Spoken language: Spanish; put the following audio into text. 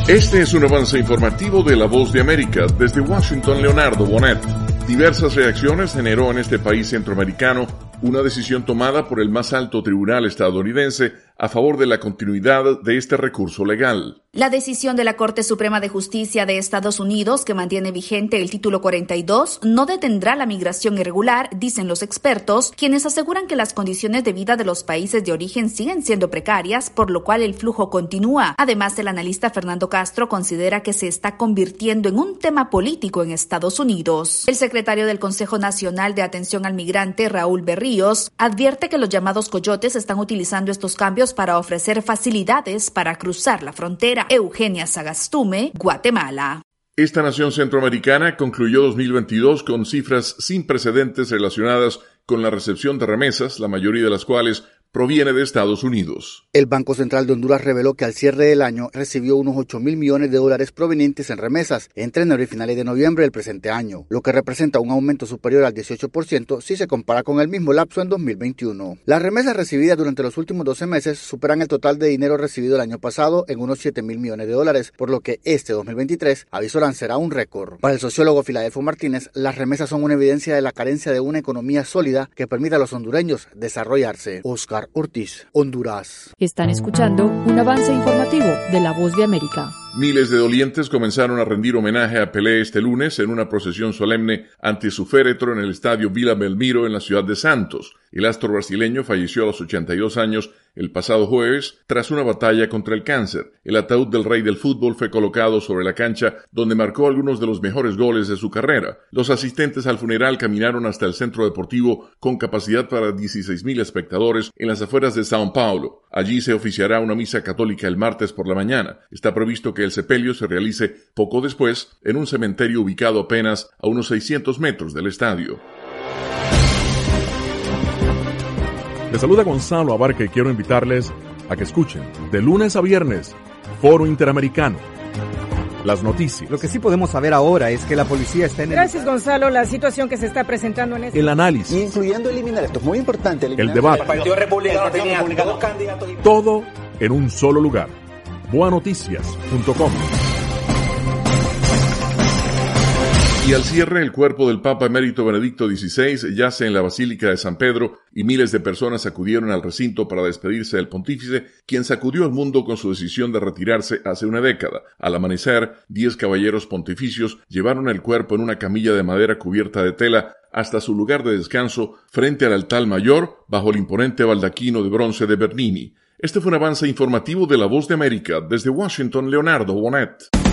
Este es un avance informativo de La Voz de América. Desde Washington, Leonardo Bonet. Diversas reacciones generó en este país centroamericano una decisión tomada por el más alto tribunal estadounidense a favor de la continuidad de este recurso legal. La decisión de la Corte Suprema de Justicia de Estados Unidos, que mantiene vigente el título 42, no detendrá la migración irregular, dicen los expertos, quienes aseguran que las condiciones de vida de los países de origen siguen siendo precarias, por lo cual el flujo continúa. Además, el analista Fernando Castro considera que se está convirtiendo en un tema político en Estados Unidos. El secretario del Consejo Nacional de Atención al Migrante, Raúl Berríos, advierte que los llamados coyotes están utilizando estos cambios para ofrecer facilidades para cruzar la frontera. Eugenia Sagastume, Guatemala. Esta nación centroamericana concluyó 2022 con cifras sin precedentes relacionadas con la recepción de remesas, la mayoría de las cuales proviene de Estados Unidos. El Banco Central de Honduras reveló que al cierre del año recibió unos $8,000 millones provenientes en remesas entre enero y finales de noviembre del presente año, lo que representa un aumento superior al 18% si se compara con el mismo lapso en 2021. Las remesas recibidas durante los últimos 12 meses superan el total de dinero recibido el año pasado en unos $7,000 millones, por lo que este 2023 avisoran será un récord. Para el sociólogo Filadelfo Martínez, las remesas son una evidencia de la carencia de una economía sólida que permita a los hondureños desarrollarse. Oscar Ortiz, Honduras. Están escuchando un avance informativo de La Voz de América. Miles de dolientes comenzaron a rendir homenaje a Pelé este lunes en una procesión solemne ante su féretro en el estadio Vila Belmiro en la ciudad de Santos. El astro brasileño falleció a los 82 años el pasado jueves tras una batalla contra el cáncer. El ataúd del rey del fútbol fue colocado sobre la cancha donde marcó algunos de los mejores goles de su carrera. Los asistentes al funeral caminaron hasta el centro deportivo con capacidad para 16,000 espectadores en las afueras de São Paulo. Allí se oficiará una misa católica el martes por la mañana. Está previsto que el sepelio se realice poco después en un cementerio ubicado apenas a unos 600 metros del estadio. Les saluda Gonzalo Abarca y quiero invitarles a que escuchen de lunes a viernes Foro Interamericano. Las noticias. Lo que sí podemos saber ahora es que la policía está en Gracias, Gonzalo. La situación que se está presentando en este... El análisis. Incluyendo eliminar, esto es muy importante. El debate. El Partido Republicano tenía dos candidatos. Todo en un solo lugar. Boanoticias.com. Y al cierre, el cuerpo del Papa Emérito Benedicto XVI yace en la Basílica de San Pedro y miles de personas acudieron al recinto para despedirse del pontífice, quien sacudió al mundo con su decisión de retirarse hace una década. Al amanecer, 10 caballeros pontificios llevaron el cuerpo en una camilla de madera cubierta de tela hasta su lugar de descanso frente al altar mayor, bajo el imponente baldaquino de bronce de Bernini. Este fue un avance informativo de La Voz de América. Desde Washington, Leonardo Bonet.